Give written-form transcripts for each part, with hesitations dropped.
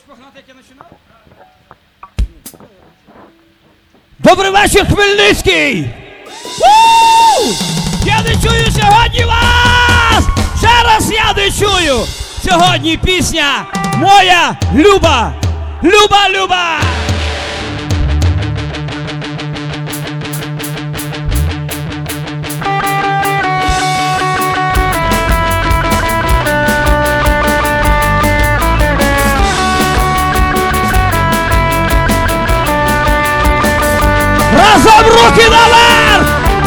Хочеш погнати, як я починав? Добрий вечір, Хмельницький! У! Я не чую сьогодні вас! Ще раз я не чую! Сьогодні пісня моя Люба! Люба, Люба! Разом руки наверх!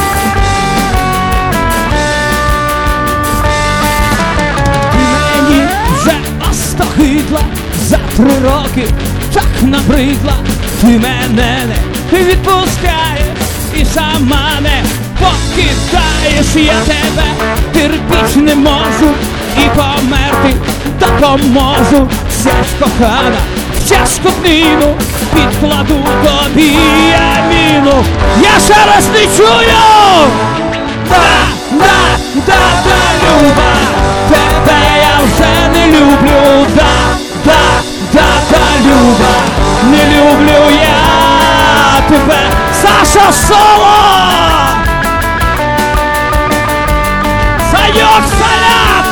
Мені вже остогидла за 3 роки, так набридла, ти мене не відпускаєш і сама не покидаєш. Я тебе терпіть не можу і померти допоможу. Вся ж кохана, час копніну, підкладу тобі я міну. Я ще раз не чую! Да, Люба, тебе я вже не люблю. Да, Люба, не люблю я тебе. Саша Соло! Саньок Салят!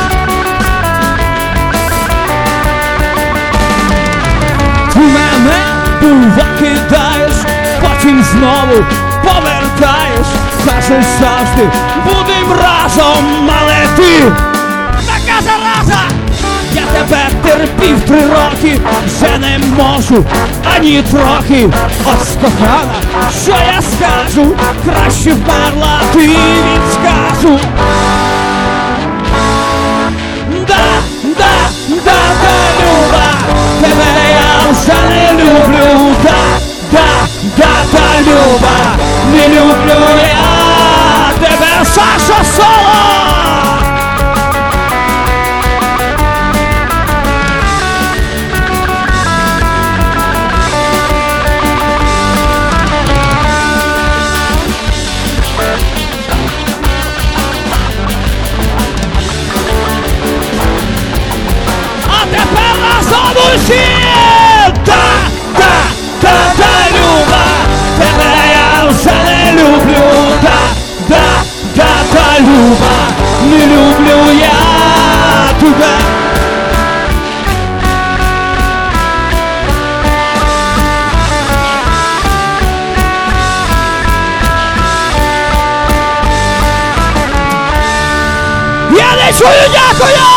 Ти мене бува кидаєш, потім знову повертаєш. Кажеш завжди, будем разом, але ти така зараза! Я тебе терпів 3 роки, вже не можу ані трохи. Ось кохана, що я скажу, краще вмерла ти від сказу. Да, Люба, тебе я вже не люблю. Да, Люба, не люблю я тебе. Саша Соло! А тепер разом усі! Да, Люба, тебе я вже не люблю. Да, Люба, не люблю я тебе. Я не чую, дякую!